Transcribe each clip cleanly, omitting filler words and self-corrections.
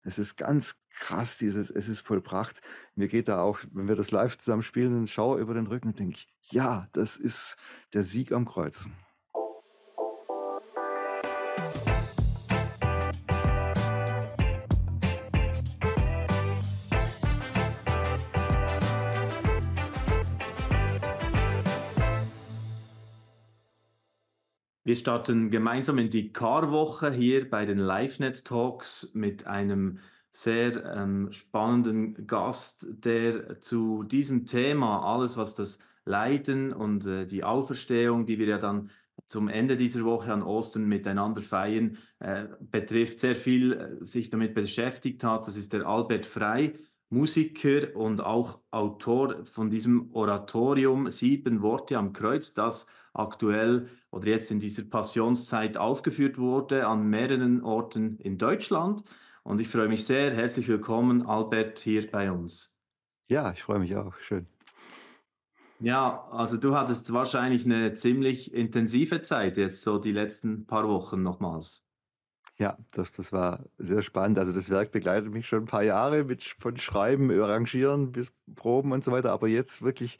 Es ist ganz krass, dieses „Es ist vollbracht." Mir geht da auch, wenn wir das live zusammen spielen, 'n Schauer über den Rücken und denke ich: „Ja, das ist der Sieg am Kreuz." Wir starten gemeinsam in die Karwoche hier bei den LiveNet Talks mit einem sehr spannenden Gast, der zu diesem Thema, alles was das Leiden und die Auferstehung, die wir ja dann zum Ende dieser Woche an Ostern miteinander feiern, betrifft, sehr viel sich damit beschäftigt hat. Das ist der Albert Frei, Musiker und auch Autor von diesem Oratorium Sieben Worte am Kreuz, das aktuell oder jetzt in dieser Passionszeit aufgeführt wurde an mehreren Orten in Deutschland. Und ich freue mich sehr. Herzlich willkommen, Albert, hier bei uns. Ja, ich freue mich auch. Schön. Ja, also du hattest wahrscheinlich eine ziemlich intensive Zeit jetzt so die letzten paar Wochen nochmals. Ja, das war sehr spannend. Also, das Werk begleitet mich schon ein paar Jahre mit von Schreiben, Arrangieren bis Proben und so weiter, aber jetzt wirklich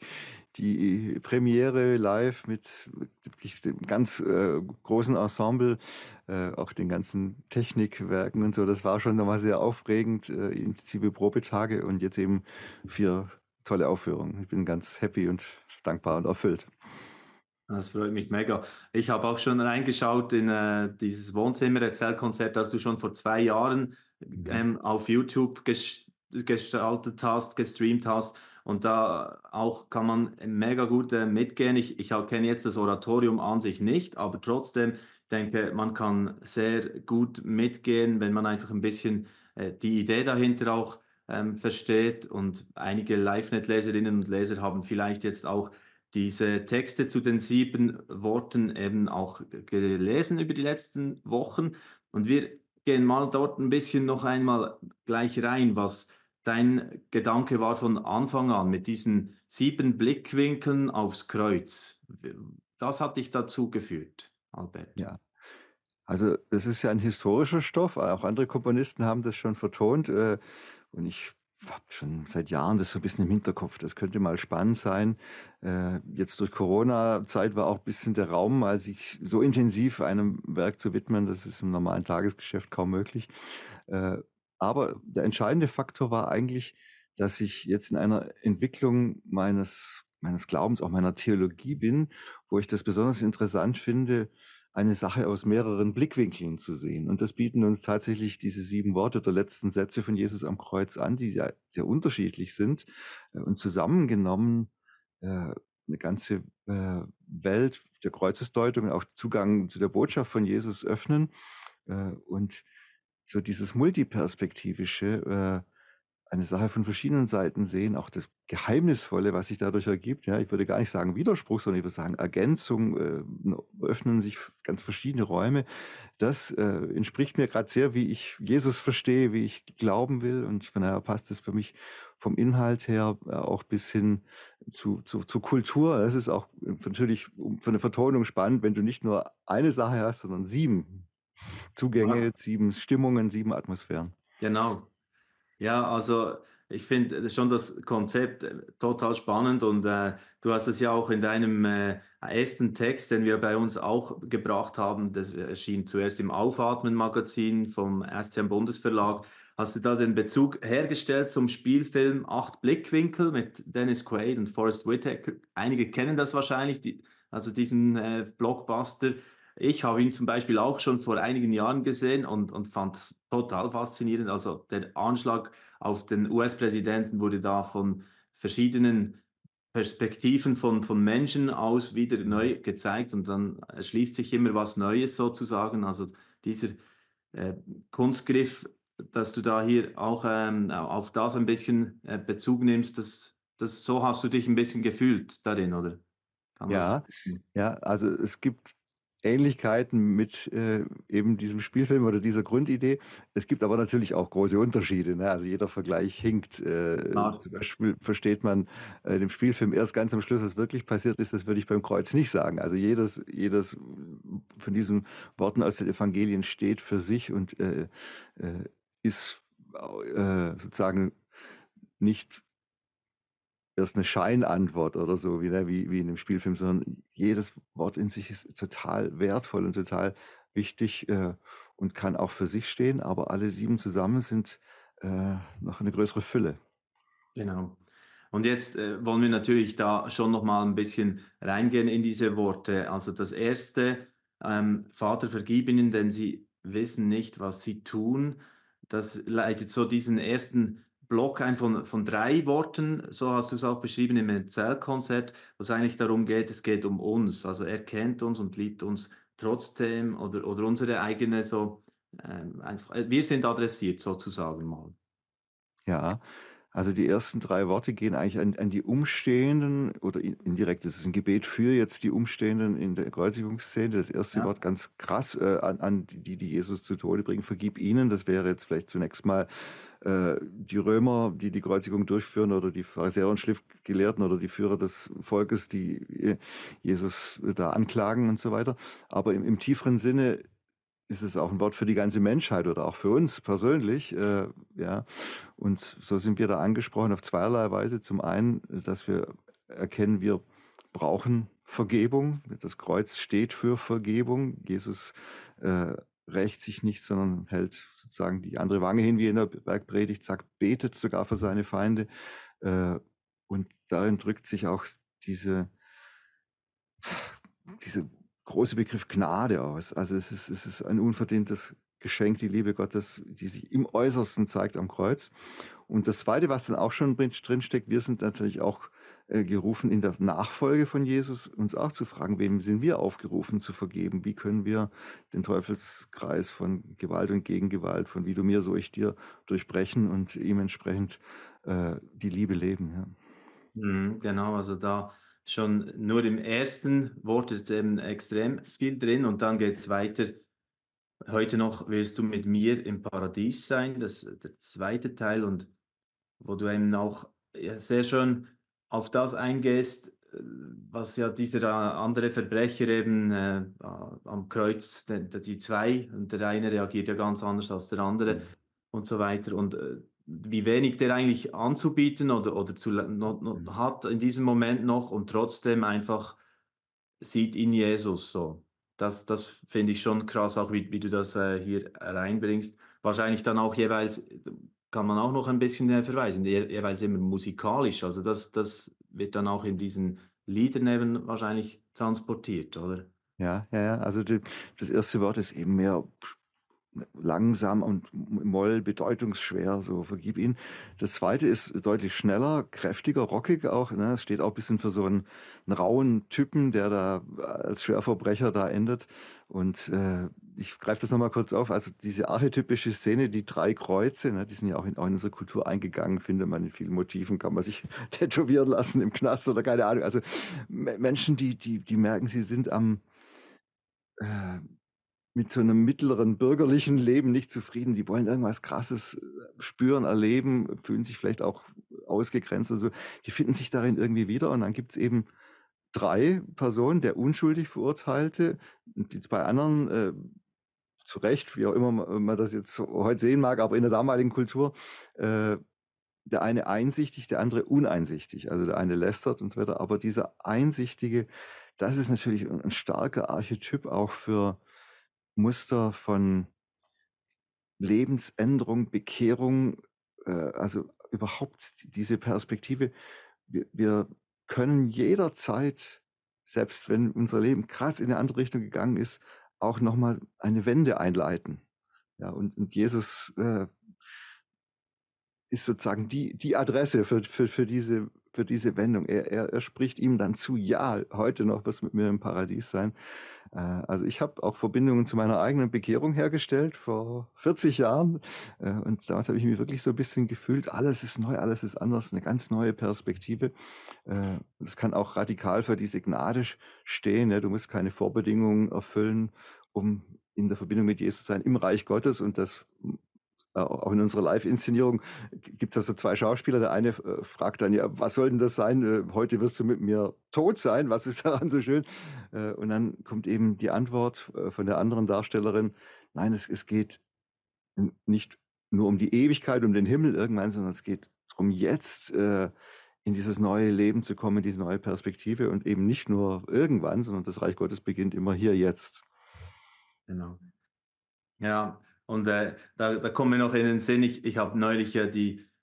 die Premiere live mit wirklich dem ganz, großen Ensemble, auch den ganzen Technikwerken und so. Das war schon noch mal sehr aufregend, intensive Probetage und jetzt eben 4 tolle Aufführungen. Ich bin ganz happy und dankbar und erfüllt. Das freut mich mega. Ich habe auch schon reingeschaut in dieses Wohnzimmer-Erzählkonzert, das du schon vor 2 Jahren Mhm. auf YouTube gestaltet hast, gestreamt hast. Und da auch kann man mega gut mitgehen. Ich kenne jetzt das Oratorium an sich nicht, aber trotzdem denke, man kann sehr gut mitgehen, wenn man einfach ein bisschen die Idee dahinter auch versteht. Und einige LiveNet-Leserinnen und Leser haben vielleicht jetzt auch diese Texte zu den sieben Worten eben auch gelesen über die letzten Wochen. Und wir gehen mal dort ein bisschen noch einmal gleich rein, was dein Gedanke war von Anfang an mit diesen sieben Blickwinkeln aufs Kreuz. Was hat dich dazu geführt, Albert? Ja. Also, es ist ja ein historischer Stoff, auch andere Komponisten haben das schon vertont, und ich habe schon seit Jahren das so ein bisschen im Hinterkopf. Das könnte mal spannend sein. Jetzt durch Corona-Zeit war auch ein bisschen der Raum, mal sich so intensiv einem Werk zu widmen, das ist im normalen Tagesgeschäft kaum möglich. Äh, aber der entscheidende Faktor war eigentlich, dass ich jetzt in einer Entwicklung meines Glaubens, auch meiner Theologie bin, wo ich das besonders interessant finde, eine Sache aus mehreren Blickwinkeln zu sehen. Und das bieten uns tatsächlich diese 7 Worte der letzten Sätze von Jesus am Kreuz an, die ja sehr unterschiedlich sind, und zusammengenommen, 'ne ganze, Welt der Kreuzesdeutung, auch Zugang zu der Botschaft von Jesus öffnen, und so dieses Multiperspektivische, eine Sache von verschiedenen Seiten sehen, auch das Geheimnisvolle, was sich dadurch ergibt. Ja, ich würde gar nicht sagen Widerspruch, sondern ich würde sagen Ergänzung, öffnen sich ganz verschiedene Räume. Das, entspricht mir gerade sehr, wie ich Jesus verstehe, wie ich glauben will und von daher passt es für mich vom Inhalt her, auch bis hin zur Kultur. Es ist auch natürlich für eine Vertonung spannend, wenn du nicht nur eine Sache hast, sondern 7 Ja, Zugänge, 7 Stimmungen, 7 Atmosphären. genau. Ja, also ich finde schon das Konzept total spannend und du hast es ja auch in deinem ersten Text, den wir bei uns auch gebracht haben, das erschien zuerst im Aufatmen-Magazin vom STM Bundesverlag. Hast du da den Bezug hergestellt zum Spielfilm Acht Blickwinkel mit Dennis Quaid und Forest Whitaker? Einige kennen das wahrscheinlich, also diesen Blockbuster. Ich habe ihn zum Beispiel auch schon vor einigen Jahren gesehen und fand es total faszinierend. Also der Anschlag auf den US-Präsidenten wurde da von verschiedenen Perspektiven von Menschen aus wieder neu gezeigt und dann erschließt sich immer was Neues sozusagen. Also dieser äh, Kunstgriff, dass du da hier auch auf das ein bisschen Bezug nimmst, so hast du dich ein bisschen gefühlt darin, oder? Kann das? Ja, ja, also es gibt Ähnlichkeiten mit, eben diesem Spielfilm oder dieser Grundidee. Es gibt aber natürlich auch große Unterschiede, ne? Also jeder Vergleich hinkt. Klar. Zum Beispiel versteht man, dem Spielfilm erst ganz am Schluss, was wirklich passiert ist. Das würde ich beim Kreuz nicht sagen. Also jedes von diesen Worten aus den Evangelien steht für sich und, ist sozusagen nicht erst eine Scheinantwort oder so, wie in einem Spielfilm, sondern jedes Wort in sich ist total wertvoll und total wichtig und kann auch für sich stehen, aber alle 7 zusammen sind noch eine größere Fülle. Genau. Und jetzt wollen wir natürlich da schon noch mal ein bisschen reingehen in diese Worte. Also das erste, Vater, vergib ihnen, denn sie wissen nicht, was sie tun. Das leitet so diesen ersten Block ein von 3 Worten, so hast du es auch beschrieben im Erzählkonzert, wo es eigentlich darum geht, es geht um uns. Also er kennt uns und liebt uns trotzdem oder unsere eigene so, einfach, wir sind adressiert sozusagen mal. Ja, also die ersten 3 Worte gehen eigentlich an die Umstehenden oder indirekt, das ist ein Gebet für jetzt die Umstehenden in der Kreuzigungsszene. Das erste Ja. Wort ganz krass an die Jesus zu Tode bringen, vergib ihnen. Das wäre jetzt vielleicht zunächst mal die Römer, die die Kreuzigung durchführen oder die Pharisäer und Schriftgelehrten oder die Führer des Volkes, die Jesus da anklagen und so weiter. Aber im tieferen Sinne ist es auch ein Wort für die ganze Menschheit oder auch für uns persönlich. Ja. Und so sind wir da angesprochen auf zweierlei Weise. Zum einen, dass wir erkennen, wir brauchen Vergebung. Das Kreuz steht für Vergebung. Jesus rächt sich nicht, sondern hält sozusagen die andere Wange hin, wie in der Bergpredigt sagt, betet sogar für seine Feinde. Äh, und darin drückt sich auch diese große Begriff Gnade aus. Also es ist ein unverdientes Geschenk, die Liebe Gottes, die sich im Äußersten zeigt am Kreuz. Und das Zweite, was dann auch schon drinsteckt, wir sind natürlich auch gerufen, in der Nachfolge von Jesus uns auch zu fragen, wem sind wir aufgerufen zu vergeben? Wie können wir den Teufelskreis von Gewalt und Gegengewalt, von wie du mir, so ich dir, durchbrechen und ihm entsprechend die Liebe leben? Ja. Mhm, genau, also da schon nur im ersten Wort ist eben extrem viel drin und dann geht es weiter. Heute noch wirst du mit mir im Paradies sein, das ist der zweite Teil und wo du eben auch ja, sehr schön auf das eingehst, was ja dieser andere Verbrecher eben am Kreuz, die zwei, und der eine reagiert ja ganz anders als der andere und so weiter. Und wie wenig der eigentlich anzubieten oder hat in diesem Moment noch und trotzdem einfach sieht in Jesus so. Das finde ich schon krass, auch wie du das hier reinbringst. Wahrscheinlich dann auch jeweils, kann man auch noch ein bisschen verweisen, jeweils immer musikalisch. Also das wird dann auch in diesen Liedern eben wahrscheinlich transportiert, oder? Ja, ja, ja. Also das erste Wort ist eben mehr langsam und Moll, bedeutungsschwer, so vergib ihn. Das zweite ist deutlich schneller, kräftiger, rockig auch. Ne? Es steht auch ein bisschen für so einen rauen Typen, der da als Schwerverbrecher da endet. Und ich greife das nochmal kurz auf. Also diese archetypische Szene, die 3 Kreuze, ne, die sind ja auch auch in unsere Kultur eingegangen, findet man in vielen Motiven, kann man sich tätowieren lassen im Knast oder keine Ahnung. Also Menschen, die merken, sie sind äh, mit so einem mittleren bürgerlichen Leben nicht zufrieden. Die wollen irgendwas Krasses spüren, erleben, fühlen sich vielleicht auch ausgegrenzt oder so. Die finden sich darin irgendwie wieder und dann gibt es eben 3 Personen, der unschuldig Verurteilte und die 2 anderen, zu Recht, wie auch immer man das jetzt heute sehen mag, aber in der damaligen Kultur, der eine einsichtig, der andere uneinsichtig. Also der eine lästert und so weiter. Aber dieser Einsichtige, das ist natürlich ein starker Archetyp auch für Muster von Lebensänderung, Bekehrung, also überhaupt diese Perspektive. Wir können jederzeit, selbst wenn unser Leben krass in eine andere Richtung gegangen ist, auch nochmal eine Wende einleiten. Ja, und Jesus ist sozusagen die Adresse für diese Wendung. Er spricht ihm dann zu, ja, heute noch wirst du mit mir im Paradies sein. Also ich habe auch Verbindungen zu meiner eigenen Bekehrung hergestellt vor 40 Jahren. Und damals habe ich mich wirklich so ein bisschen gefühlt, alles ist neu, alles ist anders, eine ganz neue Perspektive. Das kann auch radikal für diese Gnade stehen. Ne? Du musst keine Vorbedingungen erfüllen, um in der Verbindung mit Jesus zu sein im Reich Gottes. Und das auch in unserer Live-Inszenierung gibt es also 2 Schauspieler. Der eine fragt dann, ja, was soll denn das sein? Heute wirst du mit mir tot sein. Was ist daran so schön? Und dann kommt eben die Antwort von der anderen Darstellerin, nein, es geht nicht nur um die Ewigkeit, um den Himmel irgendwann, sondern es geht darum, jetzt in dieses neue Leben zu kommen, diese neue Perspektive und eben nicht nur irgendwann, sondern das Reich Gottes beginnt immer hier jetzt. Genau. Ja, und da kommt mir noch in den Sinn, ich habe neulich ja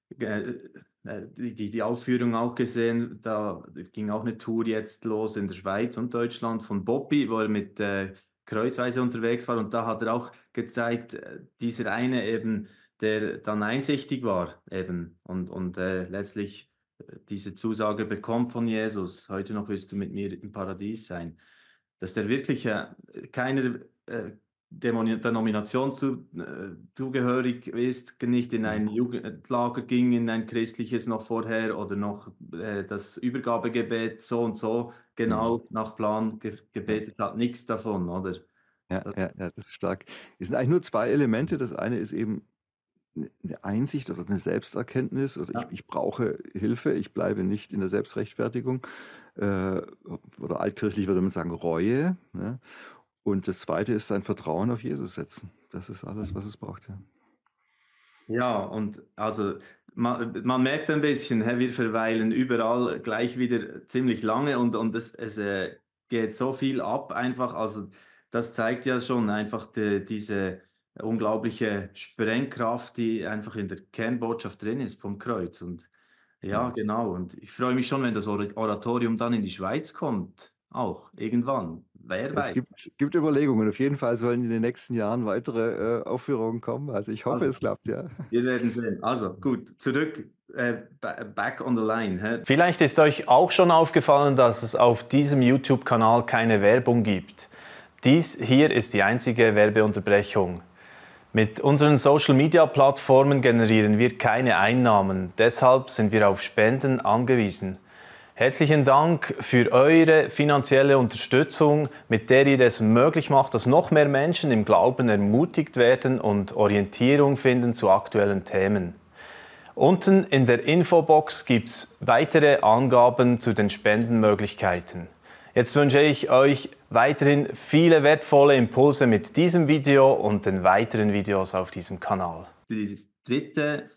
die Aufführung auch gesehen, da ging auch eine Tour jetzt los in der Schweiz und Deutschland von Bobby, wo er mit Kreuzweise unterwegs war, und da hat er auch gezeigt, dieser eine eben, der dann einsichtig war eben und letztlich diese Zusage bekommt von Jesus: „Heute noch wirst du mit mir im Paradies sein." Dass der wirklich keiner Denomination zugehörig ist, nicht in Mhm. ein Jugendlager ging, in ein christliches noch vorher, oder noch das Übergabegebet so und so Mhm. genau nach Plan Ja. gebetet hat, nichts davon, oder? Ja, Das, ja, ja, das ist stark. Es sind eigentlich nur 2 Elemente. Das eine ist eben 'ne Einsicht oder 'ne Selbsterkenntnis oder ja. ich brauche Hilfe, ich bleibe nicht in der Selbstrechtfertigung, äh, oder altkirchlich würde man sagen Reue, ne? Und das Zweite ist sein Vertrauen auf Jesus setzen. Das ist alles, was es braucht, ja. Ja, und also man merkt ein bisschen, hä, wir verweilen überall gleich wieder ziemlich lange, und es geht so viel ab einfach. Also, das zeigt ja schon einfach diese unglaubliche Sprengkraft, die einfach in der Kernbotschaft drin ist vom Kreuz. Und ja, Mhm. genau. Und ich freue mich schon, wenn das Oratorium dann in die Schweiz kommt, auch irgendwann. Wer Es weiß. gibt Überlegungen. Auf jeden Fall sollen in den nächsten Jahren weitere, Aufführungen kommen. Also, ich hoffe, Also, es klappt, ja. wir werden sehen. Also gut, zurück, back on the line. Hä? Vielleicht ist euch auch schon aufgefallen, dass es auf diesem YouTube-Kanal keine Werbung gibt. Dies hier ist die einzige Werbeunterbrechung. Mit unseren Social-Media-Plattformen generieren wir keine Einnahmen, deshalb sind wir auf Spenden angewiesen. Herzlichen Dank für eure finanzielle Unterstützung, mit der ihr es möglich macht, dass noch mehr Menschen im Glauben ermutigt werden und Orientierung finden zu aktuellen Themen. Unten in der Infobox gibt es weitere Angaben zu den Spendenmöglichkeiten. Jetzt wünsche ich euch weiterhin viele wertvolle Impulse mit diesem Video und den weiteren Videos auf diesem Kanal. Die dritte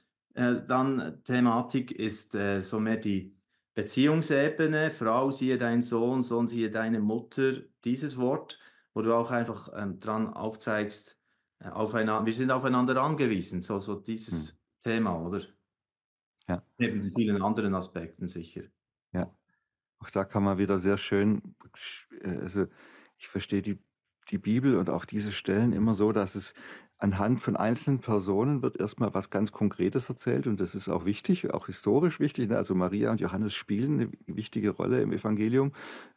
dann Thematik ist so mehr die Beziehungsebene. Frau, siehe deinen Sohn, Sohn, siehe deine Mutter. Dieses Wort, wo du auch einfach dran aufzeigst, wir sind aufeinander angewiesen. So Mhm. dieses Thema, oder? Ja, Neben vielen anderen Aspekten sicher. ja. Auch da kann man wieder sehr schön also, ich verstehe die Bibel und auch diese Stellen immer so, dass es anhand von einzelnen Personen wird erst mal was ganz Konkretes erzählt und das ist auch wichtig, auch historisch wichtig, ne? Also, Maria und Johannes spielen eine wichtige Rolle im Evangelium,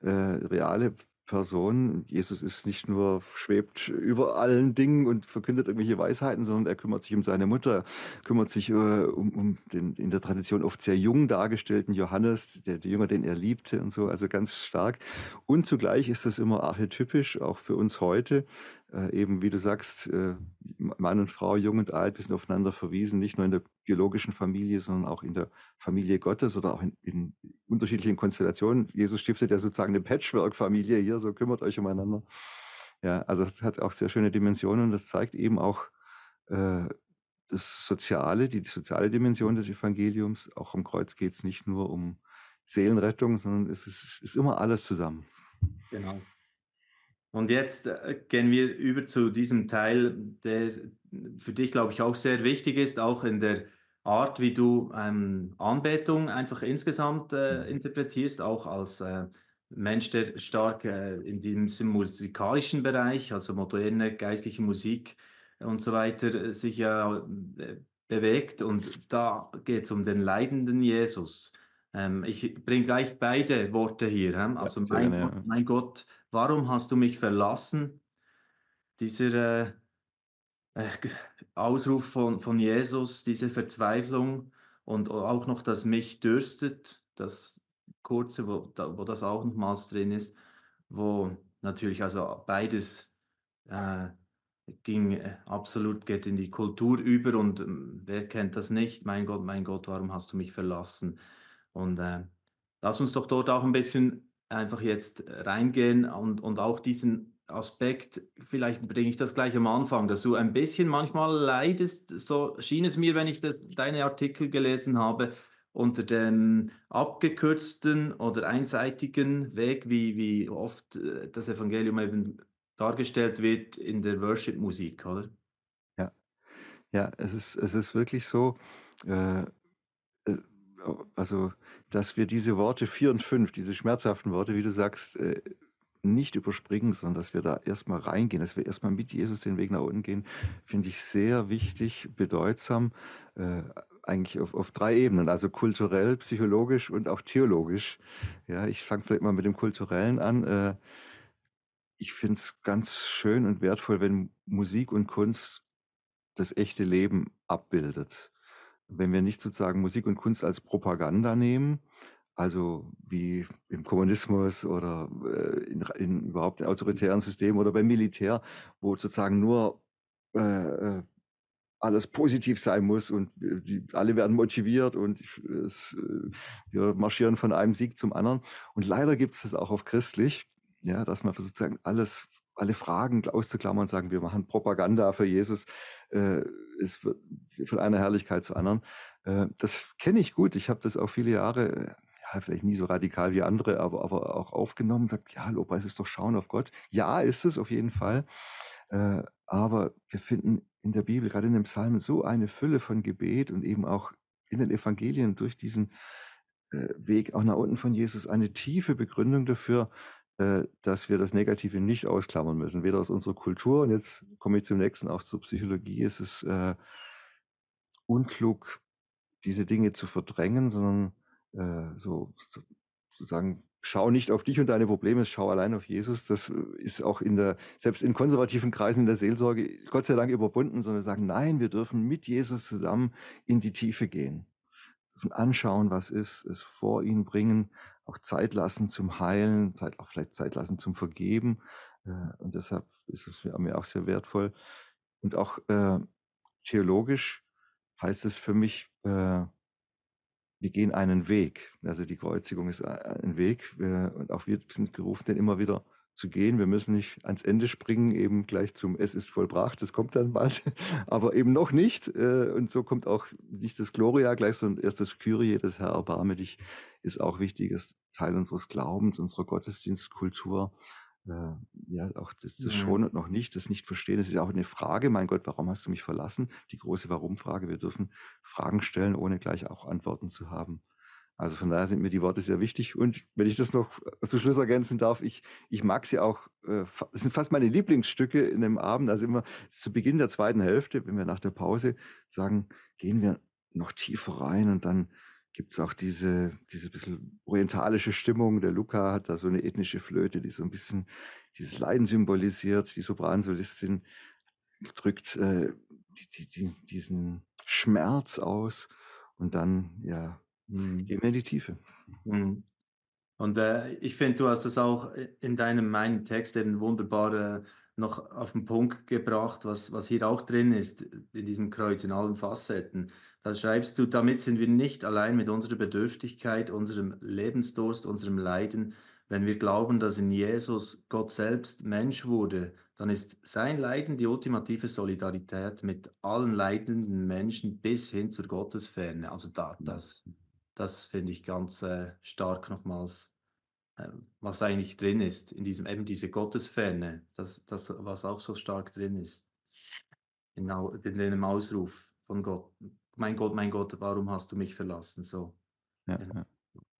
reale Personen. Jesus ist nicht nur schwebt über allen Dingen und verkündet irgendwelche Weisheiten, sondern er kümmert sich um seine Mutter, kümmert sich, um den in der Tradition oft sehr jung dargestellten Johannes, der Jünger, den er liebte und so, also ganz stark. Und zugleich ist das immer archetypisch, auch für uns heute, eben wie du sagst, Mann und Frau, jung und alt, wir sind aufeinander verwiesen, nicht nur in der biologischen Familie, sondern auch in der Familie Gottes oder auch in unterschiedlichen Konstellationen. Jesus stiftet ja sozusagen eine Patchwork-Familie hier, so kümmert euch umeinander. Ja, also das hat auch sehr schöne Dimensionen und das zeigt eben auch, äh, das Soziale, die soziale Dimension des Evangeliums. Auch am Kreuz geht es nicht nur um Seelenrettung, sondern ist immer alles zusammen. Genau. Und jetzt gehen wir über zu diesem Teil, der für dich, glaube ich, auch sehr wichtig ist, auch in der Art, wie du Anbetung einfach insgesamt Mhm. interpretierst, auch als Mensch, der stark in diesem musikalischen Bereich, also moderne geistliche Musik und so weiter, sich ja bewegt. Und da geht es um den leidenden Jesus. Ich bringe gleich beide Worte hier. Ja, Also sehr gerne, ja. Mein Gott, warum hast du mich verlassen? Dieser G Ausruf von Jesus, diese Verzweiflung, und auch noch das „Mich dürstet", das Kurze, wo das auch nochmals drin ist, wo natürlich also beides äh, geht in die Kultur über, und wer kennt das nicht? Mein Gott, warum hast du mich verlassen?" Und lass uns doch dort auch ein bisschen einfach jetzt reingehen und auch diesen Aspekt, vielleicht bringe ich das gleich am Anfang, dass du ein bisschen manchmal leidest, so schien es mir, wenn ich deine Artikel gelesen habe, unter dem abgekürzten oder einseitigen Weg, wie oft das Evangelium eben dargestellt wird in der Worship-Musik, oder? Ja, ja, es ist wirklich so, äh, äh, also, dass wir diese Worte 4 und 5, diese schmerzhaften Worte, wie du sagst, nicht überspringen, sondern dass wir da erstmal reingehen, dass wir erstmal mit Jesus den Weg nach unten gehen, finde ich sehr wichtig, bedeutsam, äh, eigentlich auf 3 Ebenen, also kulturell, psychologisch und auch theologisch. Ja, ich fange vielleicht mal mit dem Kulturellen an. Ich finde es ganz schön und wertvoll, wenn Musik und Kunst das echte Leben abbildet. Wenn wir nicht sozusagen Musik und Kunst als Propaganda nehmen, also wie im Kommunismus oder in überhaupt in autoritären Systemen oder beim Militär, wo sozusagen nur äh, äh, alles positiv sein muss und alle werden motiviert und wir marschieren von einem Sieg zum anderen. Und leider gibt es das auch auf christlich, ja, dass man sozusagen alle Fragen auszuklammern und sagen, wir machen Propaganda für Jesus, es wird von einer Herrlichkeit zur anderen. Das kenne ich gut. Ich habe das auch viele Jahre, ja, vielleicht nie so radikal wie andere, aber auch aufgenommen, sagt, ja, Lobpreis ist doch Schauen auf Gott. Ja, ist es auf jeden Fall. Aber wir finden in der Bibel, gerade in den Psalmen, so eine Fülle von Gebet und eben auch in den Evangelien durch diesen Weg auch nach unten von Jesus eine tiefe Begründung dafür, dass wir das Negative nicht ausklammern müssen, weder aus unserer Kultur, und jetzt komme ich zum nächsten, auch zur Psychologie, ist es unklug, diese Dinge zu verdrängen, sondern sozusagen, schau nicht auf dich und deine Probleme, schau allein auf Jesus. Das ist auch selbst in konservativen Kreisen in der Seelsorge Gott sei Dank überwunden, sondern sagen, nein, wir dürfen mit Jesus zusammen in die Tiefe gehen, dürfen anschauen, was ist, es vor ihn bringen, auch Zeit lassen zum Heilen, auch vielleicht Zeit lassen zum Vergeben. Und deshalb ist es mir auch sehr wertvoll. Und auch theologisch heißt es für mich, wir gehen einen Weg. Also die Kreuzigung ist ein Weg. Und auch wir sind gerufen, den immer wieder zu gehen. Wir müssen nicht ans Ende springen, eben gleich zum Es ist vollbracht. Das kommt dann bald, aber eben noch nicht. Und so kommt auch nicht das Gloria gleich, sondern erst das Kyrie, das Herr, erbarme dich, ist auch wichtiges Teil unseres Glaubens, unserer Gottesdienstkultur. Ja, auch das Schon und noch nicht, das Nicht-Verstehen, das ist ja auch eine Frage. Mein Gott, warum hast du mich verlassen? Die große Warum-Frage. Wir dürfen Fragen stellen, ohne gleich auch Antworten zu haben. Also von daher sind mir die Worte sehr wichtig. Und wenn ich das noch zum Schluss ergänzen darf, ich mag sie auch, es sind fast meine Lieblingsstücke in dem Abend, also immer zu Beginn der zweiten Hälfte, wenn wir nach der Pause sagen, gehen wir noch tiefer rein und dann gibt es auch diese bisschen orientalische Stimmung. Der Luca hat da so eine ethnische Flöte, die so ein bisschen dieses Leiden symbolisiert. Die Sopransolistin drückt diesen Schmerz aus und dann, ja, gehen wir in die Tiefe. Mhm. Und ich finde, du hast das auch in meinen Text eben wunderbar noch auf den Punkt gebracht, was hier auch drin ist, in diesem Kreuz, in allen Facetten. Da schreibst du, damit sind wir nicht allein mit unserer Bedürftigkeit, unserem Lebensdurst, unserem Leiden. Wenn wir glauben, dass in Jesus Gott selbst Mensch wurde, dann ist sein Leiden die ultimative Solidarität mit allen leidenden Menschen bis hin zur Gottesferne. Also das finde ich ganz stark nochmals, was eigentlich drin ist, in diesem, eben diese Gottesferne, was auch so stark drin ist, in dem Ausruf von Gott, mein Gott, warum hast du mich verlassen? So. Ja, Genau. ja.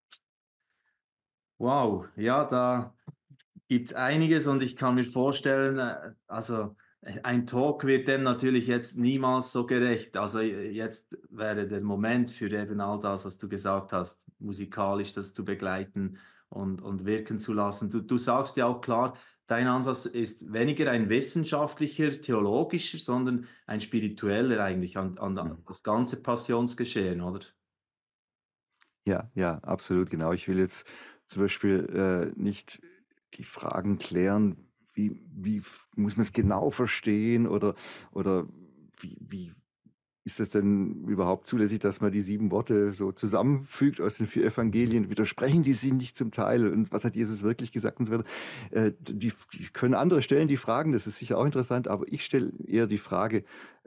Wow, ja, da gibt es einiges und ich kann mir vorstellen, also ein Talk wird dem natürlich jetzt niemals so gerecht. Also jetzt wäre der Moment für eben all das, was du gesagt hast, musikalisch das zu begleiten und wirken zu lassen. Du sagst ja auch klar, dein Ansatz ist weniger ein wissenschaftlicher, theologischer, sondern ein spiritueller eigentlich an das ganze Passionsgeschehen, oder? Ja, ja, absolut, genau. Ich will jetzt zum Beispiel nicht die Fragen klären, wie muss man es genau verstehen oder wie ist es denn überhaupt zulässig, dass man die 7 Worte so zusammenfügt aus den 4 Evangelien? Widersprechen die sich nicht zum Teil? Und was hat Jesus wirklich gesagt und so weiter? Die können andere stellen, die Fragen, das ist sicher auch interessant, aber ich stelle eher die Frage,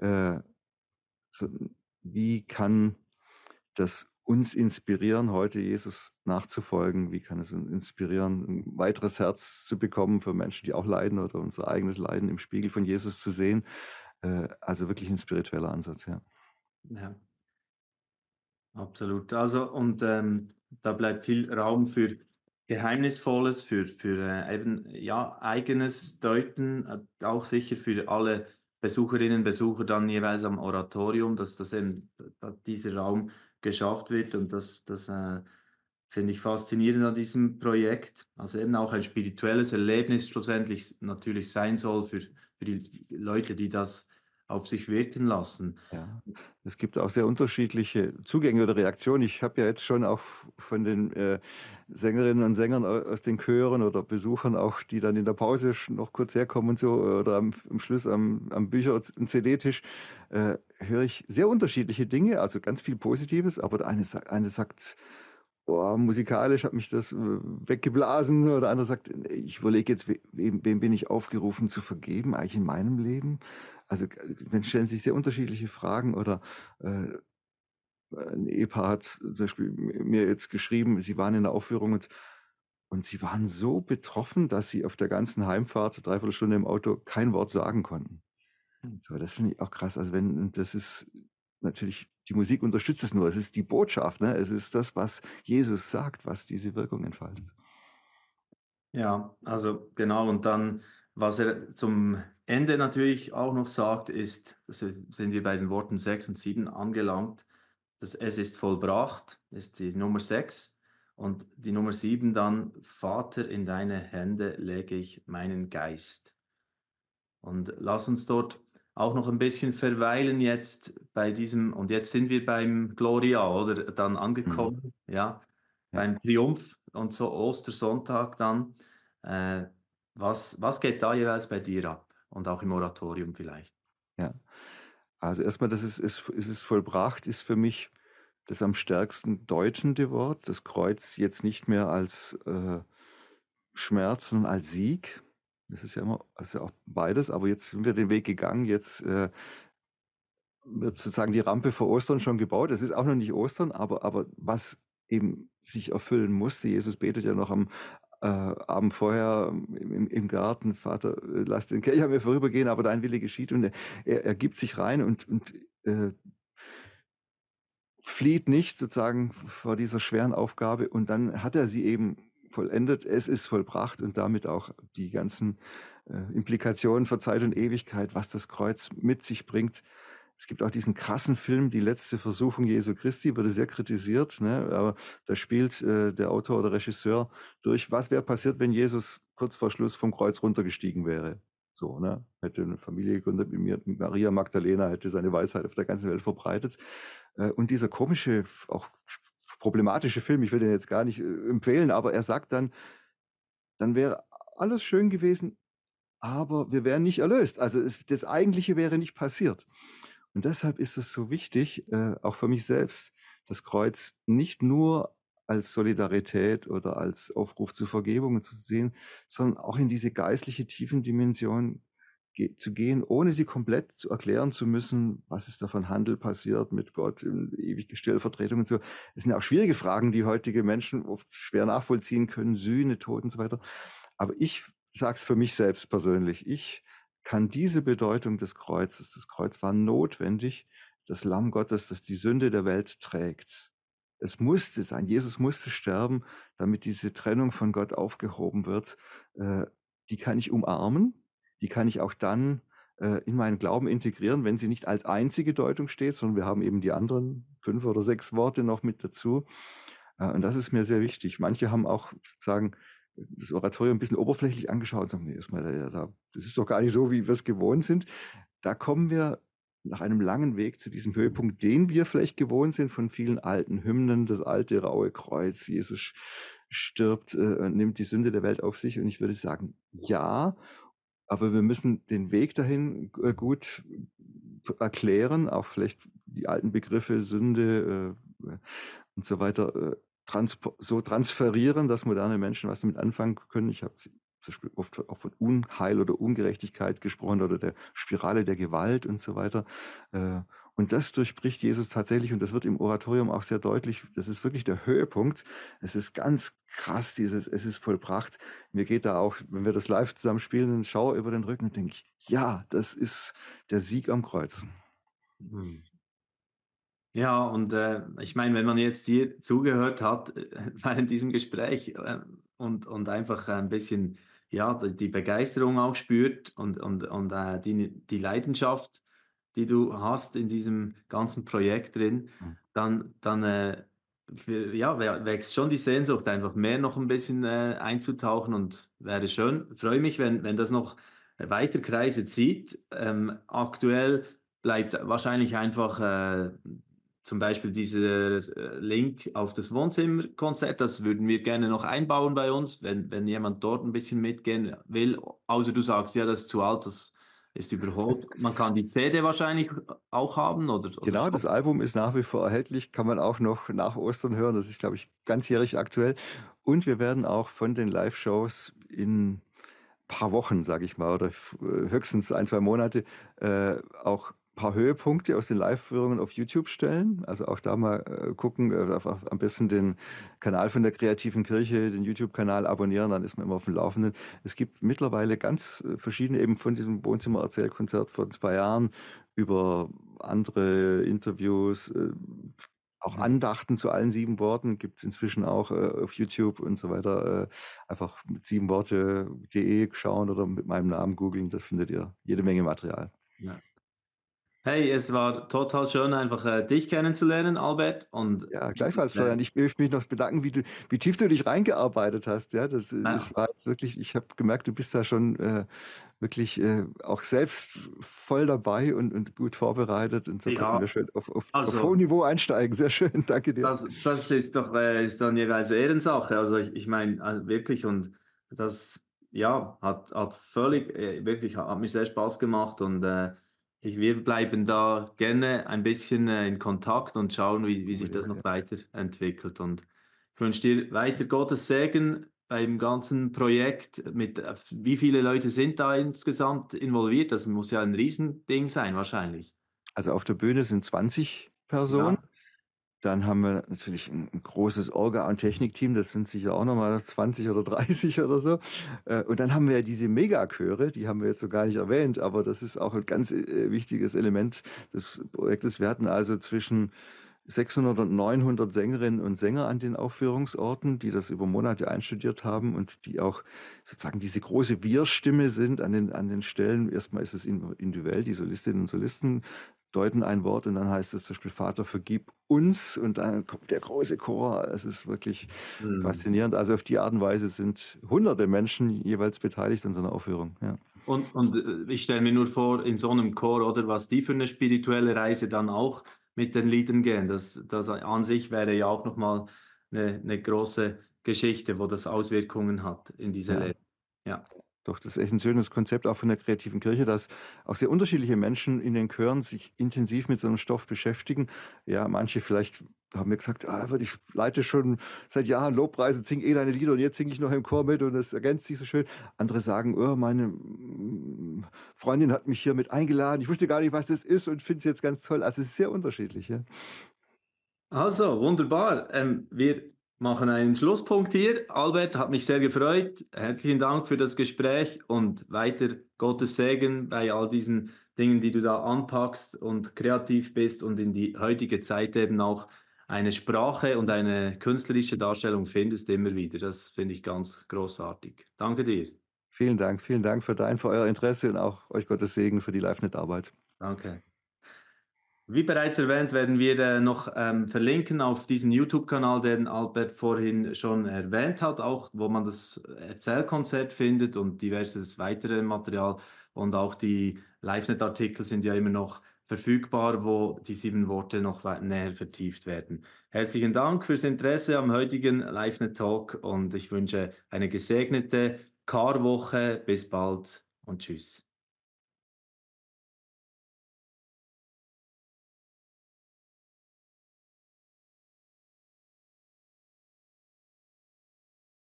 so, wie kann das uns inspirieren, heute Jesus nachzufolgen? Wie kann es uns inspirieren, ein weiteres Herz zu bekommen für Menschen, die auch leiden oder unser eigenes Leiden im Spiegel von Jesus zu sehen? Also wirklich ein spiritueller Ansatz, ja. Ja, absolut. Also, und da bleibt viel Raum für Geheimnisvolles, für eben ja, eigenes Deuten, auch sicher für alle Besucherinnen und Besucher dann jeweils am Oratorium, dass das eben dieser Raum geschafft wird. Und das finde ich faszinierend an diesem Projekt. Also eben auch ein spirituelles Erlebnis schlussendlich natürlich sein soll für die Leute, die das auf sich wirken lassen. Ja, es gibt auch sehr unterschiedliche Zugänge oder Reaktionen. Ich habe ja jetzt schon auch von den Sängerinnen und Sängern aus den Chören oder Besuchern auch, die dann in der Pause noch kurz herkommen und so, oder am Schluss am Bücher- und CD-Tisch, höre ich sehr unterschiedliche Dinge, also ganz viel Positives, aber der eine sagt, oh, musikalisch hat mich das weggeblasen, oder der andere sagt, ich überlege jetzt, wem bin ich aufgerufen zu vergeben, eigentlich in meinem Leben? Also Menschen stellen sich sehr unterschiedliche Fragen, oder ein Ehepaar hat zum Beispiel mir jetzt geschrieben, sie waren in der Aufführung und sie waren so betroffen, dass sie auf der ganzen Heimfahrt, 3/4 Stunde im Auto, kein Wort sagen konnten. So, das finde ich auch krass. Also das ist natürlich, die Musik unterstützt es nur. Es ist die Botschaft, ne? Es ist das, was Jesus sagt, was diese Wirkung entfaltet. Ja, also genau. Und dann, was er zum Ende natürlich auch noch sagt, ist, sind wir bei den Worten 6 und 7 angelangt, dass es ist vollbracht, ist die Nummer 6. Und die Nummer 7 dann, Vater, in deine Hände lege ich meinen Geist. Und lass uns dort auch noch ein bisschen verweilen jetzt bei diesem, und jetzt sind wir beim Gloria, oder dann angekommen, ja, Ja. beim Triumph und so Ostersonntag dann. Was geht da jeweils bei dir ab? Und auch im Oratorium vielleicht. Ja. Also erstmal, es ist vollbracht, ist für mich das am stärksten deutende Wort. Das Kreuz jetzt nicht mehr als Schmerz, sondern als Sieg. Das ist ja immer, also auch beides, aber jetzt sind wir den Weg gegangen, jetzt wird sozusagen die Rampe vor Ostern schon gebaut. Es ist auch noch nicht Ostern, aber was eben sich erfüllen musste, Jesus betet ja noch am Abend vorher im Garten, Vater, lass den Kelch an mir vorübergehen, aber dein Wille geschieht, und er gibt sich rein und flieht nicht sozusagen vor dieser schweren Aufgabe, und dann hat er sie eben vollendet, es ist vollbracht, und damit auch die ganzen Implikationen für Zeit und Ewigkeit, was das Kreuz mit sich bringt. Es gibt auch diesen krassen Film, Die letzte Versuchung Jesu Christi, wurde sehr kritisiert, ne? Aber da spielt der Autor oder Regisseur durch, was wäre passiert, wenn Jesus kurz vor Schluss vom Kreuz runtergestiegen wäre. So, ne? Hätte eine Familie gegründet mit Maria Magdalena, hätte seine Weisheit auf der ganzen Welt verbreitet. Und dieser komische, auch problematische Film, ich will den jetzt gar nicht empfehlen, aber er sagt dann wäre alles schön gewesen, aber wir wären nicht erlöst. Also das Eigentliche wäre nicht passiert. Und deshalb ist es so wichtig, auch für mich selbst, das Kreuz nicht nur als Solidarität oder als Aufruf zur Vergebung zu sehen, sondern auch in diese geistliche Tiefendimension zu gehen, ohne sie komplett zu erklären zu müssen, was ist da von Handel passiert mit Gott, ewige Stellvertretung und so. Das sind ja auch schwierige Fragen, die heutige Menschen oft schwer nachvollziehen können, Sühne, Tod und so weiter. Aber ich sage es für mich selbst persönlich, ich kann diese Bedeutung des Kreuzes, das Kreuz war notwendig, das Lamm Gottes, das die Sünde der Welt trägt. Es musste sein, Jesus musste sterben, damit diese Trennung von Gott aufgehoben wird. Die kann ich umarmen, die kann ich auch dann in meinen Glauben integrieren, wenn sie nicht als einzige Deutung steht, sondern wir haben eben die anderen 5 oder 6 Worte noch mit dazu. Und das ist mir sehr wichtig. Manche haben auch sozusagen das Oratorium ein bisschen oberflächlich angeschaut und sagen, nee, erstmal, das ist doch gar nicht so, wie wir es gewohnt sind. Da kommen wir nach einem langen Weg zu diesem Höhepunkt, den wir vielleicht gewohnt sind von vielen alten Hymnen, das alte raue Kreuz, Jesus stirbt und nimmt die Sünde der Welt auf sich. Und ich würde sagen, ja, aber wir müssen den Weg dahin gut erklären, auch vielleicht die alten Begriffe Sünde und so weiter so transferieren, dass moderne Menschen was damit anfangen können. Ich habe zum Beispiel oft auch von Unheil oder Ungerechtigkeit gesprochen oder der Spirale der Gewalt und so weiter. Und das durchbricht Jesus tatsächlich und das wird im Oratorium auch sehr deutlich. Das ist wirklich der Höhepunkt. Es ist ganz krass, es ist vollbracht. Mir geht da auch, wenn wir das live zusammen spielen, einen Schauer über den Rücken und denke ich, ja, das ist der Sieg am Kreuz. Mhm. Ja, und ich meine, wenn man jetzt dir zugehört hat während diesem Gespräch und einfach ein bisschen ja, die Begeisterung auch spürt und die Leidenschaft, die du hast in diesem ganzen Projekt drin, Mhm. dann ja, wächst schon die Sehnsucht, einfach mehr noch ein bisschen einzutauchen und wäre schön. Freue mich, wenn das noch weiter Kreise zieht. Aktuell bleibt wahrscheinlich einfach zum Beispiel dieser Link auf das Wohnzimmerkonzert, das würden wir gerne noch einbauen bei uns, wenn jemand dort ein bisschen mitgehen will. Außer du sagst, ja, das ist zu alt, das ist überholt. Man kann die CD wahrscheinlich auch haben oder Genau, so. das Album ist nach wie vor erhältlich, kann man auch noch nach Ostern hören. Das ist, glaube ich, ganzjährig aktuell. Und wir werden auch von den Live-Shows in paar Wochen, sage ich mal, oder höchstens 1, 2 Monate, auch ein paar Höhepunkte aus den Live-Führungen auf YouTube stellen. Also auch da mal gucken, am besten den Kanal von der Kreativen Kirche, den YouTube-Kanal abonnieren, dann ist man immer auf dem Laufenden. Es gibt mittlerweile ganz verschiedene, eben von diesem Wohnzimmer-Erzählkonzert vor 2 Jahren über andere Interviews, auch Mhm. Andachten zu allen 7 Worten gibt es inzwischen auch auf YouTube und so weiter. Einfach mit 7worte.de schauen oder mit meinem Namen googeln, da findet ihr jede Menge Material. Ja. Hey, es war total schön, einfach dich kennenzulernen, Albert. Ja, gleichfalls, Äh, Florian. Ich möchte mich noch bedanken, wie tief du dich reingearbeitet hast. Ja, ja, ich war jetzt wirklich, ich habe gemerkt, du bist da schon wirklich auch selbst voll dabei und gut vorbereitet. Und so konnten wir ja, schön auf hohem also Niveau einsteigen. Sehr schön, danke dir. das ist doch ist dann jeweils Ehrensache. Also ich meine wirklich und das ja hat völlig wirklich hat mir sehr Spaß gemacht und wir bleiben da gerne ein bisschen in Kontakt und schauen, wie sich das Unbedingt, noch ja. weiterentwickelt. Und ich wünsche dir weiter Gottes Segen beim ganzen Projekt. Mit wie viele Leute sind da insgesamt involviert? Das muss ja ein Riesending sein, wahrscheinlich. Also auf der Bühne sind 20 Personen. Ja. Dann haben wir natürlich ein großes Orga- und Technikteam, das sind sicher auch nochmal 20 oder 30 oder so. Und dann haben wir ja diese Megachöre, die haben wir jetzt so gar nicht erwähnt, aber das ist auch ein ganz wichtiges Element des Projektes. Wir hatten also zwischen 600 und 900 Sängerinnen und Sänger an den Aufführungsorten, die das über Monate einstudiert haben und die auch sozusagen diese große Wir-Stimme sind an den Stellen. Erstmal ist es individuell, die Solistinnen und Solisten deuten ein Wort und dann heißt es zum Beispiel Vater, vergib uns und dann kommt der große Chor. Es ist wirklich Hm. faszinierend. Also auf die Art und Weise sind hunderte Menschen jeweils beteiligt an so einer Aufführung. Ja. Und ich stelle mir nur vor, in so einem Chor, oder was die für eine spirituelle Reise dann auch mit den Liedern gehen. Das an sich wäre ja auch nochmal eine große Geschichte, wo das Auswirkungen hat in diese Ja. Leben. Ja. Doch, das ist echt ein schönes Konzept auch von der Kreativen Kirche, dass auch sehr unterschiedliche Menschen in den Chören sich intensiv mit so einem Stoff beschäftigen. Ja, manche vielleicht haben mir gesagt, ich leite schon seit Jahren Lobpreise, singe deine Lieder und jetzt singe ich noch im Chor mit und das ergänzt sich so schön. Andere sagen, meine Freundin hat mich hier mit eingeladen, ich wusste gar nicht, was das ist und finde es jetzt ganz toll. Also es ist sehr unterschiedlich. Ja. Also, wunderbar. Wir machen einen Schlusspunkt hier. Albert, hat mich sehr gefreut. Herzlichen Dank für das Gespräch und weiter Gottes Segen bei all diesen Dingen, die du da anpackst und kreativ bist und in die heutige Zeit eben auch eine Sprache und eine künstlerische Darstellung findest immer wieder. Das finde ich ganz großartig. Danke dir. Vielen Dank für euer Interesse und auch euch Gottes Segen für die Live-Net-Arbeit. Danke. Wie bereits erwähnt, werden wir noch verlinken auf diesen YouTube-Kanal, den Albert vorhin schon erwähnt hat, auch wo man das Erzählkonzept findet und diverses weitere Material. Und auch die LiveNet-Artikel sind ja immer noch verfügbar, wo die 7 Worte noch näher vertieft werden. Herzlichen Dank fürs Interesse am heutigen LiveNet-Talk und ich wünsche eine gesegnete Karwoche. Bis bald und tschüss.